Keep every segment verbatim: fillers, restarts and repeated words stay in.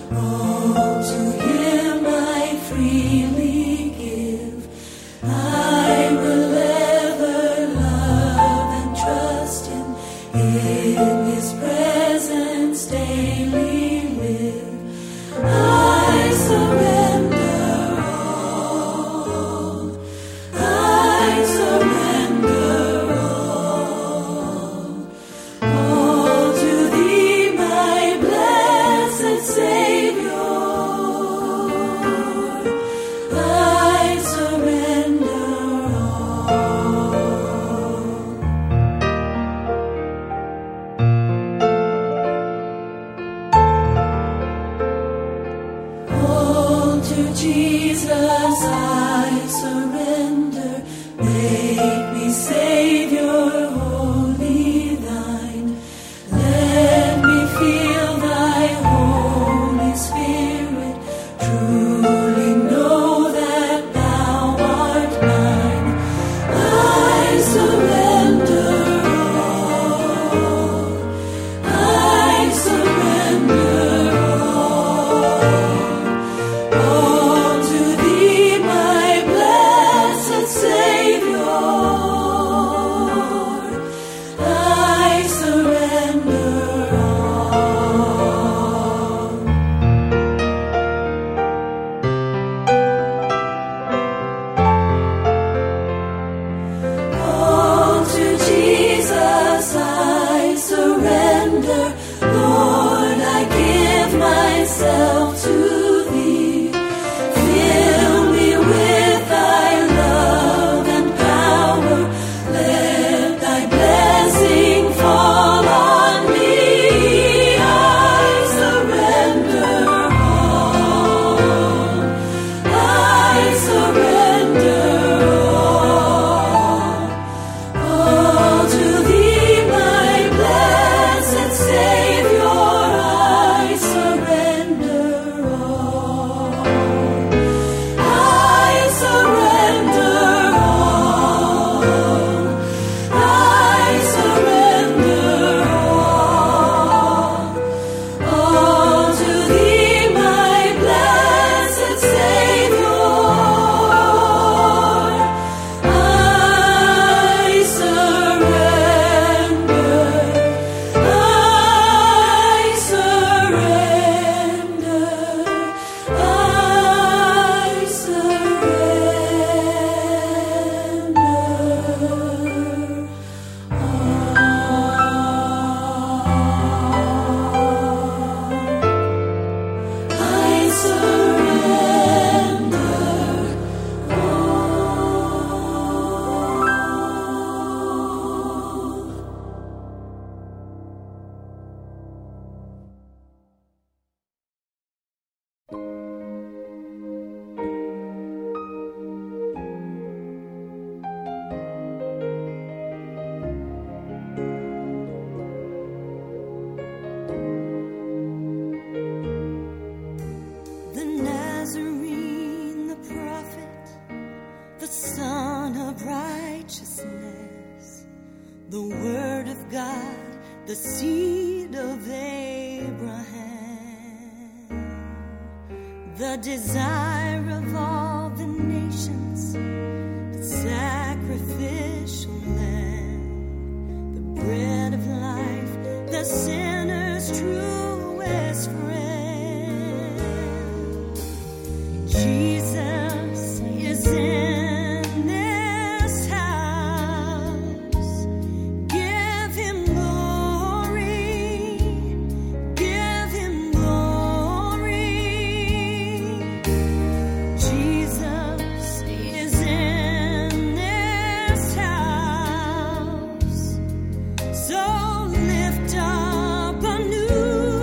So lift up a new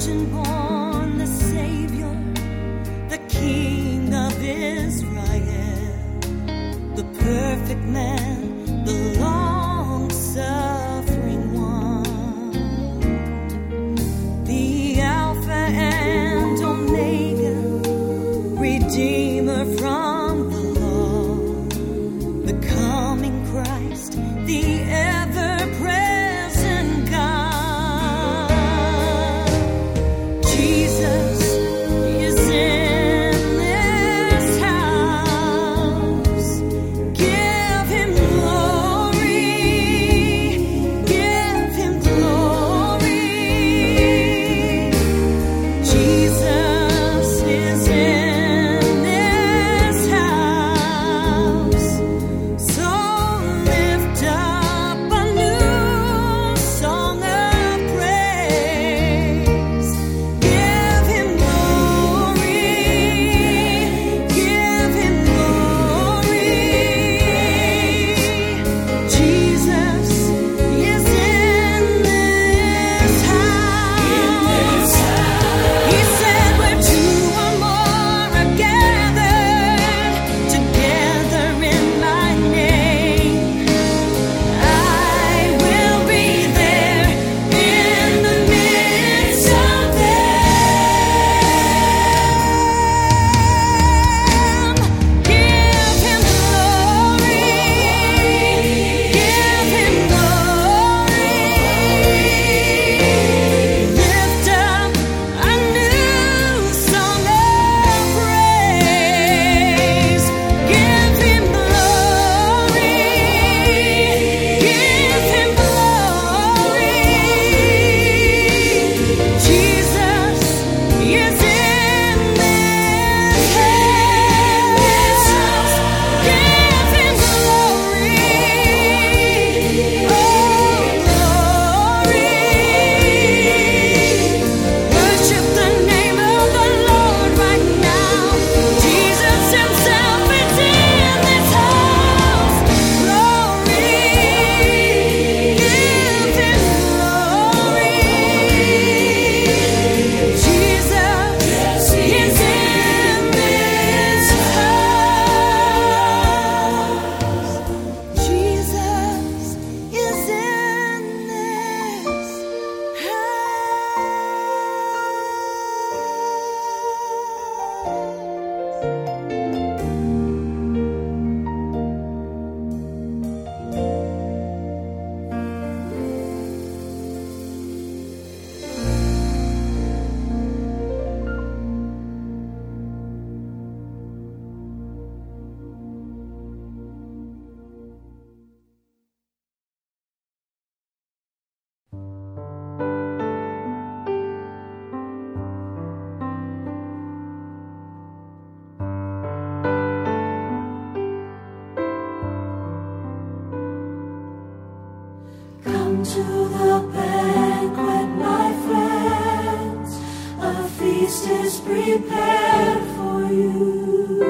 to the banquet, my friends. A feast is prepared for you.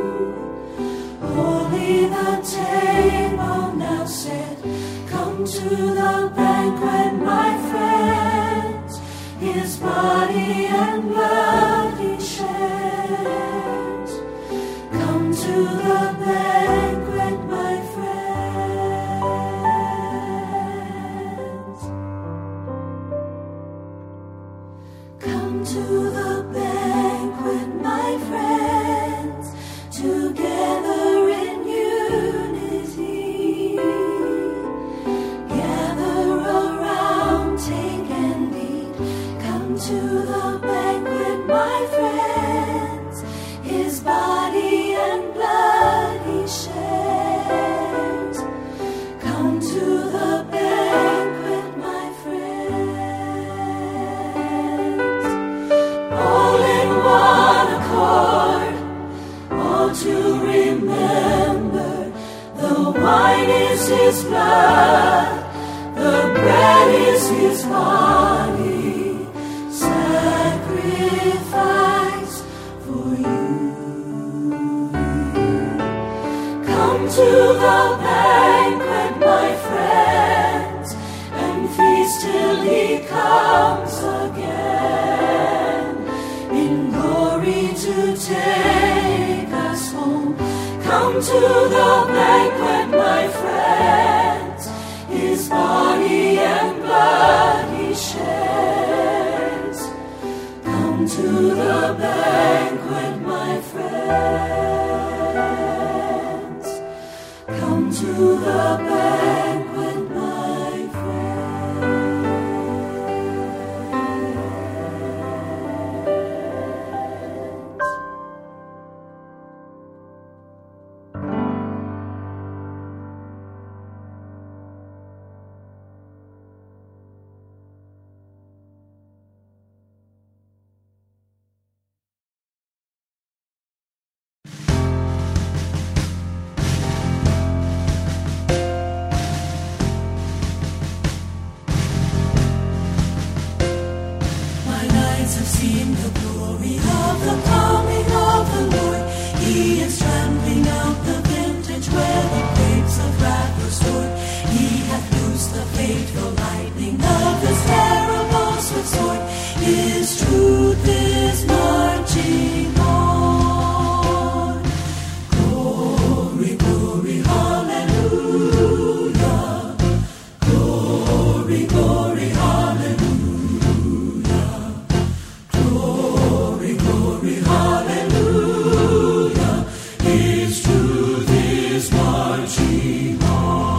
Holy the table now set. Come to the banquet, my friends. His body and blood he shed. Come to the banquet, my friends. Come to the banquet, my friends, together in unity. Gather around, take and eat. Come to the banquet, my friends. His body and blood he shed. Come to the banquet, my friends. All in one accord, all to remember. The wine is his blood, the bread is his body, sacrifice for you. Come to the banquet, my friends, and feast till he comes again. to take us home. Come to the banquet, my friends, his body and blood he sheds. Come to the banquet, my friends. Come to the banquet, my friends. Have seen the glory of the coming of the Lord. He is trampling out the vintage where the grapes of wrath were stored. He hath loosed the fateful lightning of his terrible swift sword. His truth is marching on. Glory, glory, hallelujah. Glory, glory, hallelujah. Glory, glory, hallelujah. His truth is marching on.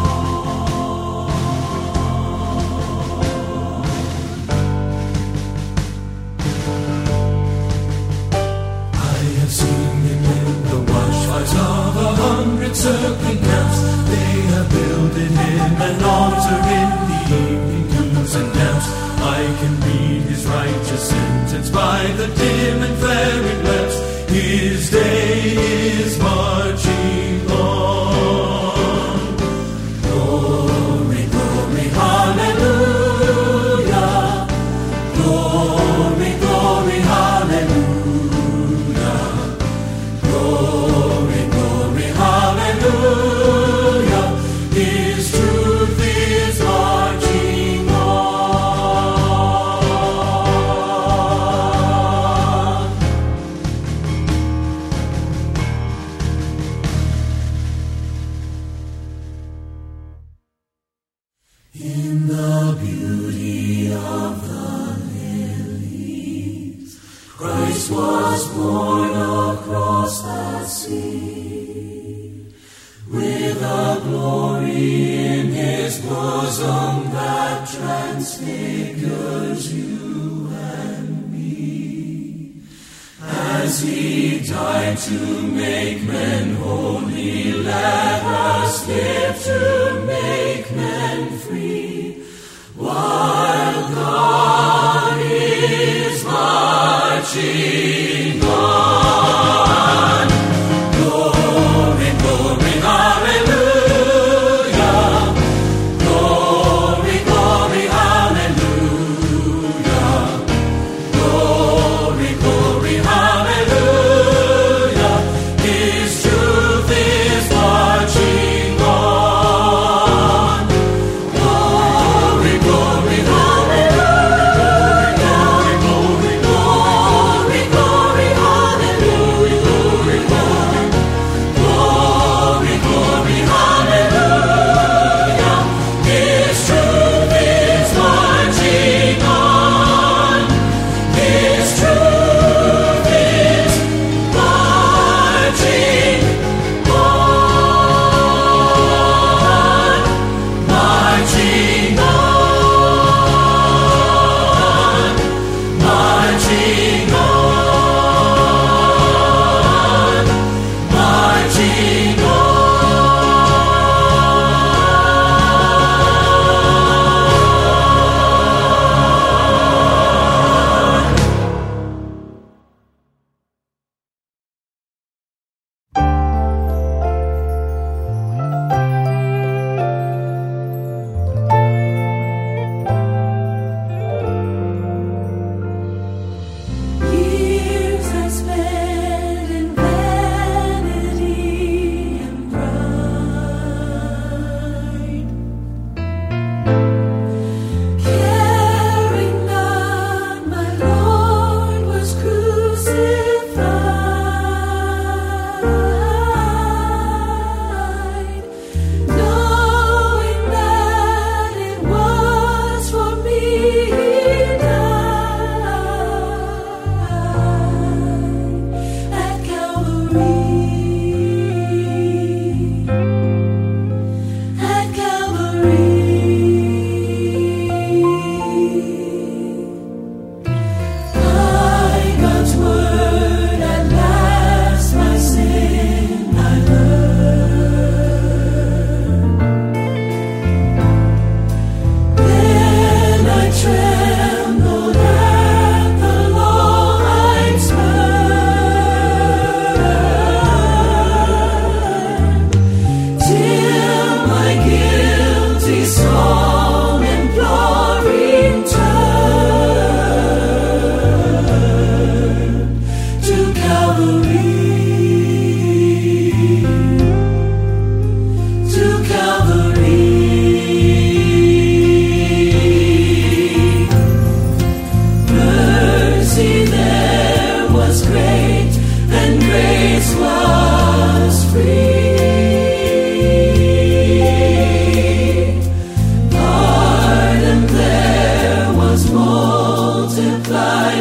I have seen him in the watchfires of a hundred circling camps. They have builded him an altar in the evening dews and damps. I can read his righteous sentence by the dim and flaring lamps. His day is marching on. Glory, glory, hallelujah. Glory, glory, hallelujah. Glory, glory, hallelujah. His truth is marching on. In the beauty of the lilies, Christ was born across the sea. With a glory in his bosom that transfigures you and me. As he died to make men holy, let us live to make men free. While God is marching on. Glory, glory, hallelujah. Glory, glory, hallelujah. Glory, glory, hallelujah. His truth is marching on. Glory, glory, hallelujah. Glory, glory, glory, glory.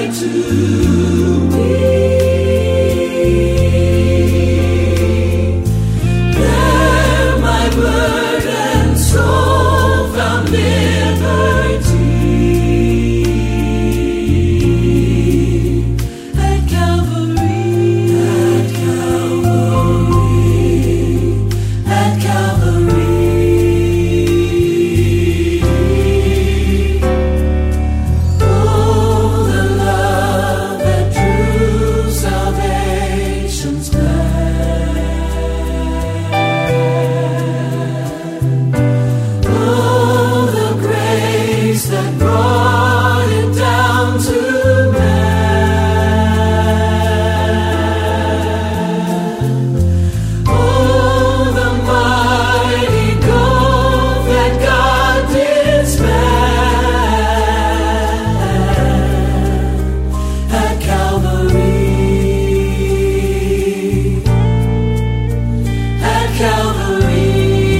to me. There my burdened soul found liberty. At Calvary, at Calvary, at Calvary. Oh, the love that drew salvation's plan. Oh, the grace that brought it down to man. Oh, the mighty gulf that God did span at Calvary, at Calvary.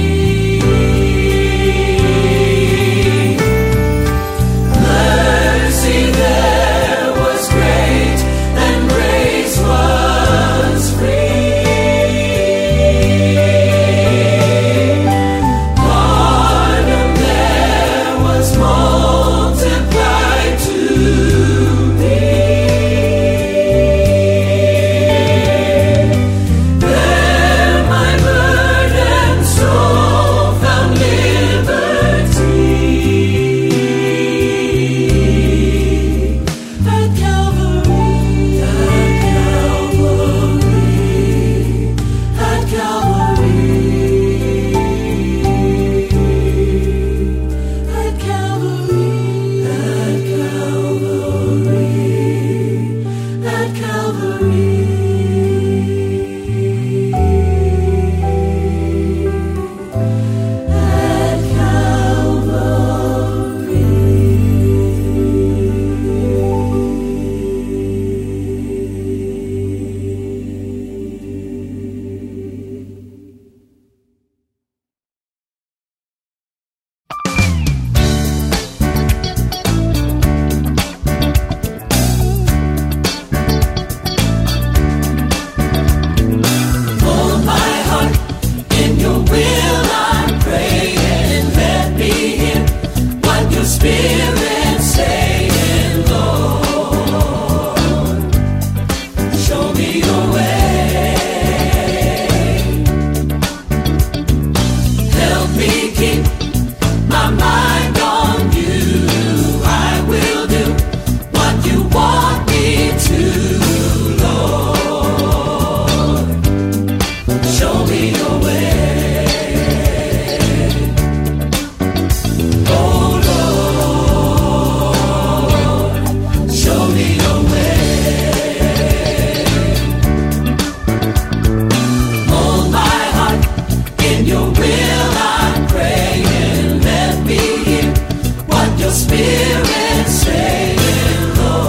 Mercy there was great, and grace was free. Pardon there was multiplied to me. There my burdened soul found liberty. At Calvary, at Calvary, at Calvary, at Calvary, at Calvary, at Calvary. Hold my heart in your will, I'm praying. Let me hear what your Spirit's saying, Lord. Show me your way. Help me keep my mind on you. I will do what you want me to, Lord. Show me your way. Oh Lord, show me your way. Hold my heart in your will, I'm praying. Let me hear what your Spirit's saying,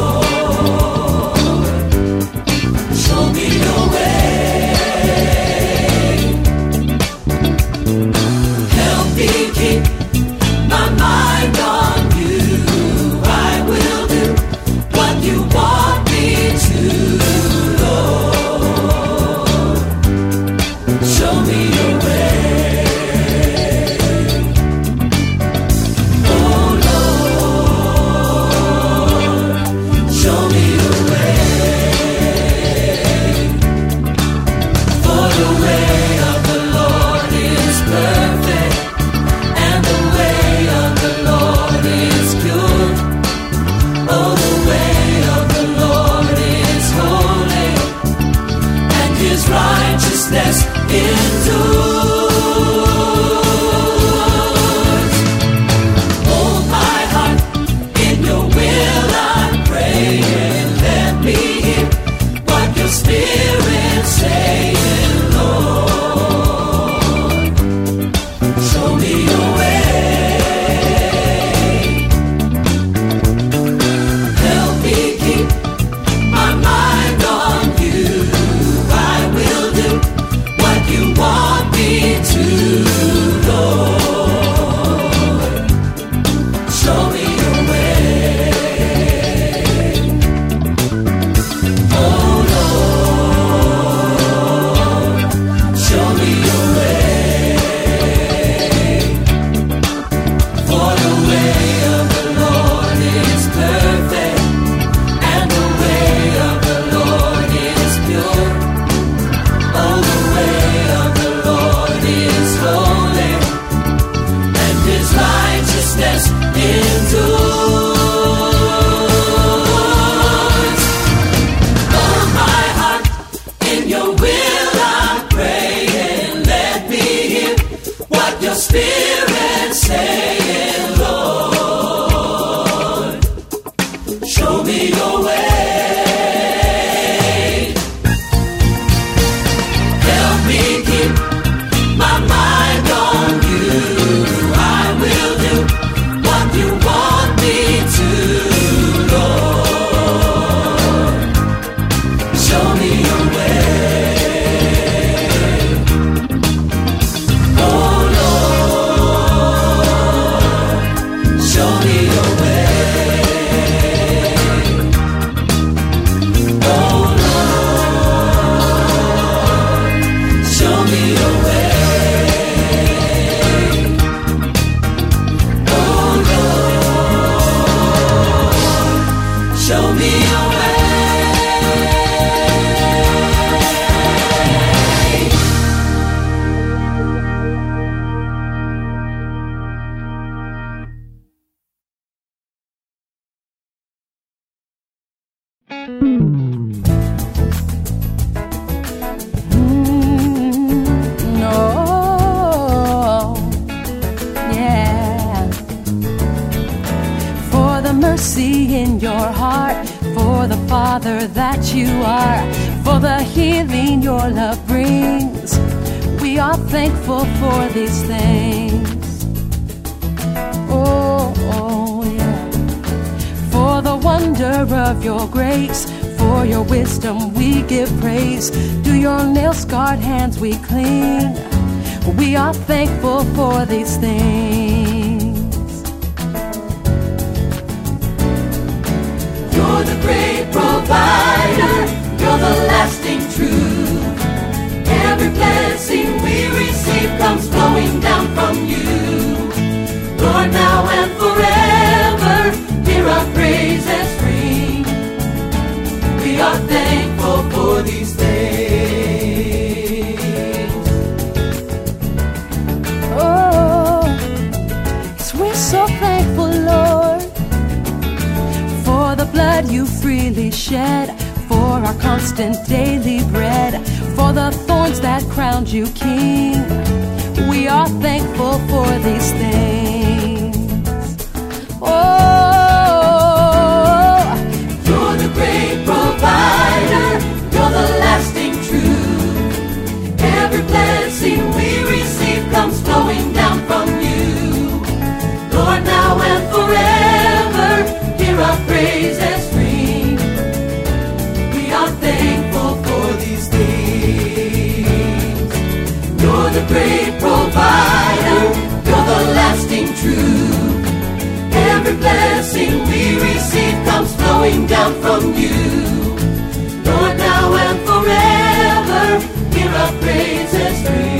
Lord. Show me your way. Help me keep my mind on you. I will do what you want me to, Lord. Show me your way. Oh Lord, show me your way. For the way of the Lord is perfect, and the way of the Lord is pure. Oh, the way of the Lord is holy, and his righteousness endures. Hold my heart in your will, I'm praying. Let me hear what your Spirit's saying, Lord. Show me your way. Help me keep my mind on you. I will do what you want me Show me your way. Help me keep my mind on you. I will do what you want me to, Lord. Show me your way. Oh Lord, show me your way. That you are, for the healing your love brings. We are thankful for these things. Oh, oh, yeah. For the wonder of your grace, for your wisdom we give praise. To your nail-scarred hands we cling. We are thankful for these things. You're the great provider, you're the lasting truth. Every blessing we receive comes flowing down from you. Lord, now and forever, hear our praises ring. We are thankful for these things. Oh, yes, we're so thankful, Lord, for the blood you freely shed, for our constant daily bread, for the thorns that crowned you king. We are thankful for these things. Oh, you're the great provider, you're the lasting truth. Every blessing we receive comes flowing down from you. Lord, now and forever, hear our praises ring. We are thankful for these things. You're the great provider, you're the lasting truth. Every blessing we receive comes flowing down from you. Lord, now and forever, hear our praises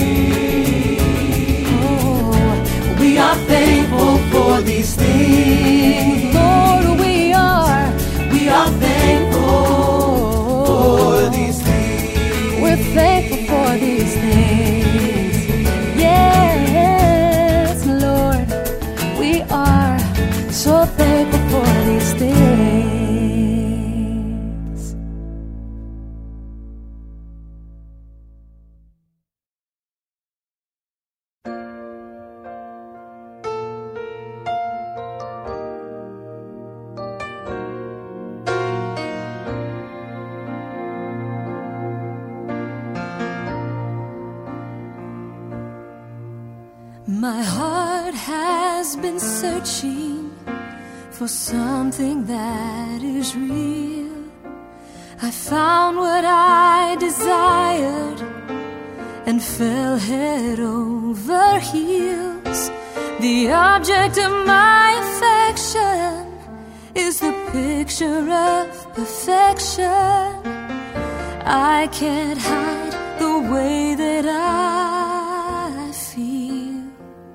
ring. Oh, we are thankful for these things. Lord, we are. We are thankful for these things. We're thankful for these things. Yes, Lord, we are so thankful for these things. My heart has been searching for something that is real. I found what I desired and fell head over heels. The object of my affection is the picture of perfection. I can't hide the way that I feel.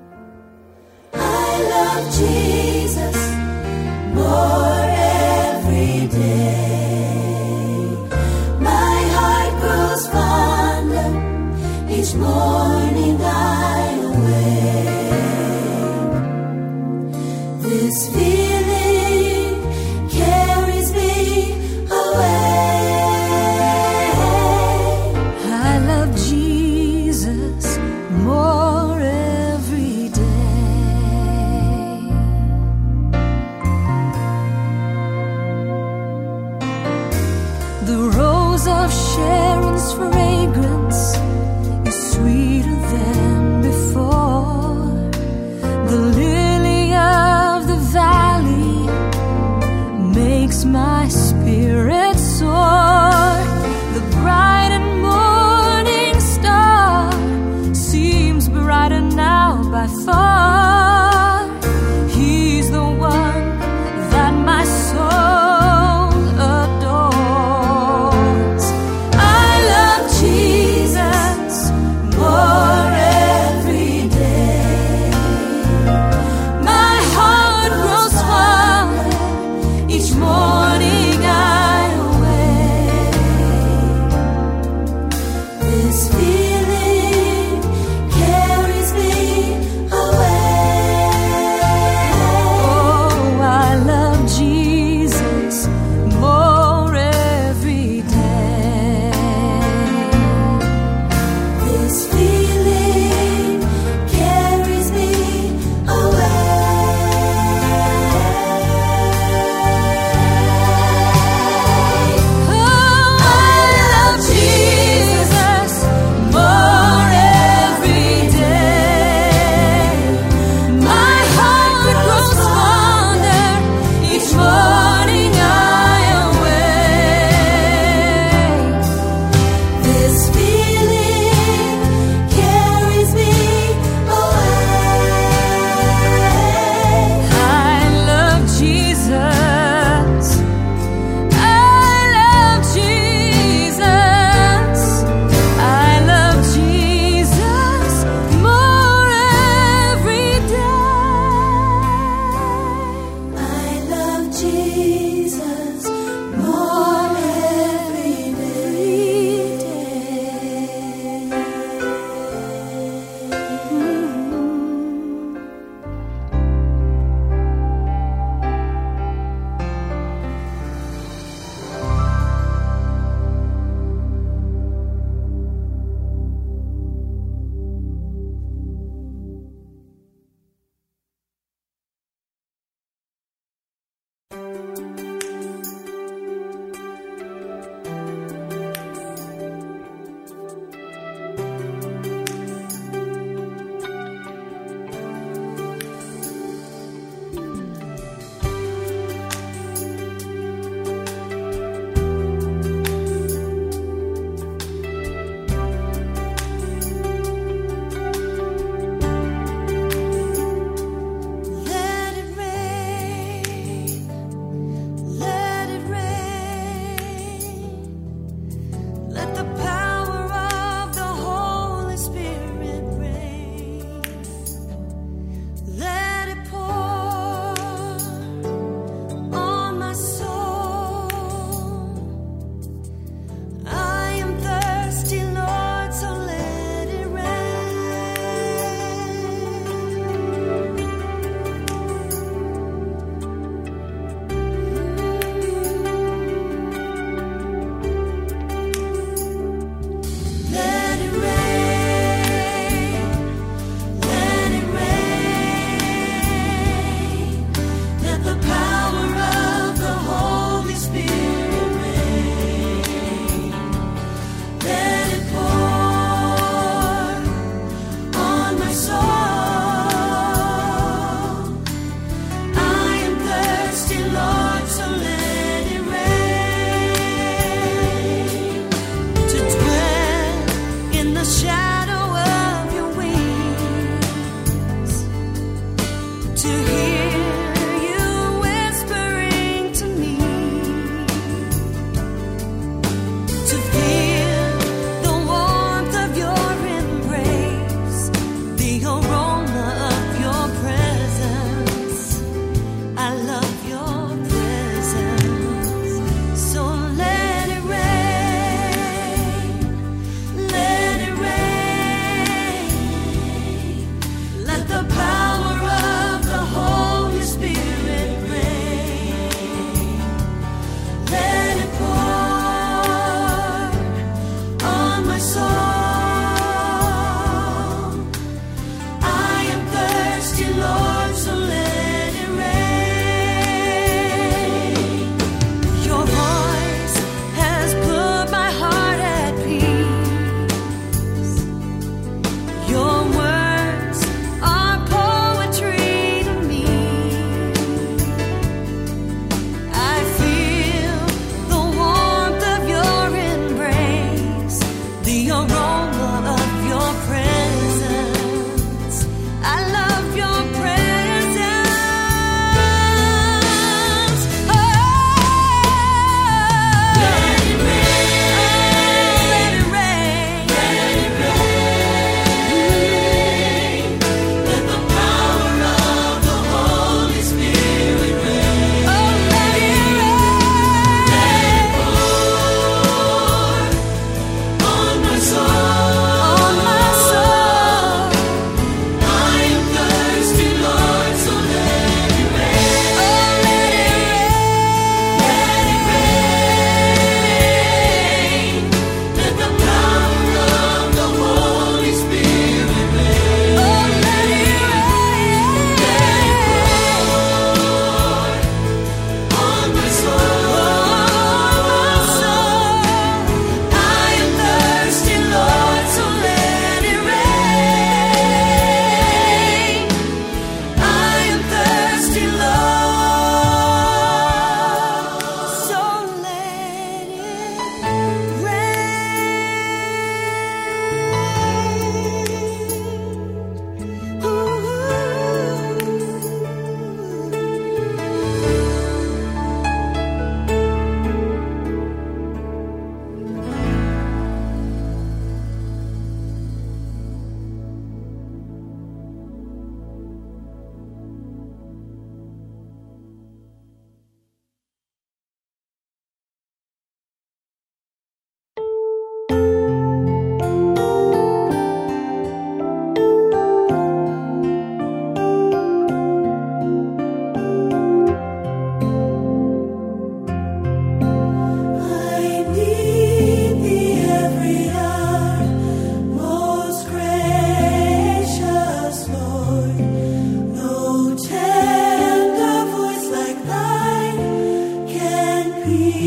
I love Jesus more every day. My heart grows fonder each morning I awake. This feeling carries me away. I love Jesus more every day. The rose of Sharon's fragrance is sweeter than before. The lily of the valley makes my spirit soar. The bright and morning star seems brighter now by far. He's the one that my soul adores. I love Jesus more every day. My heart grows fonder each morning I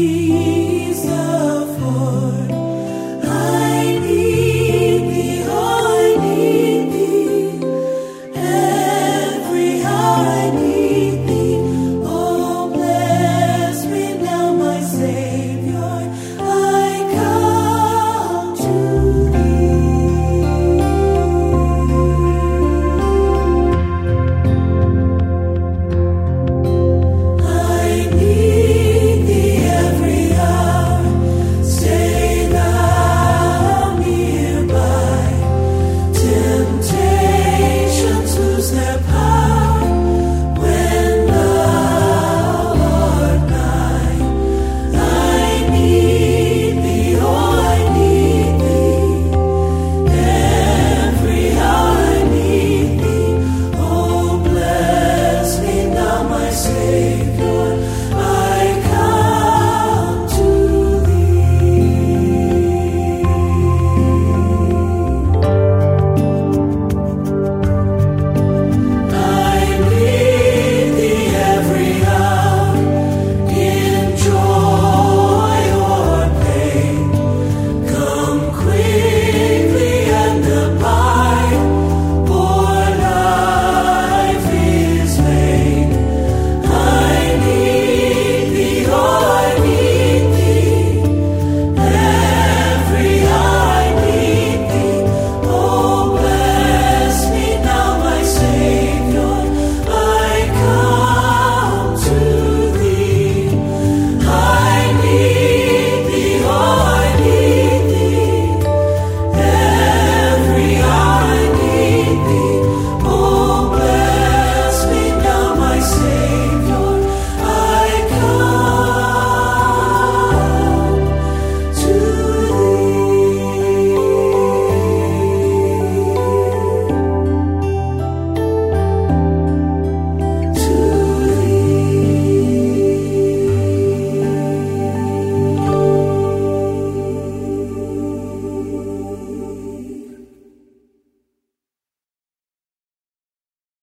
He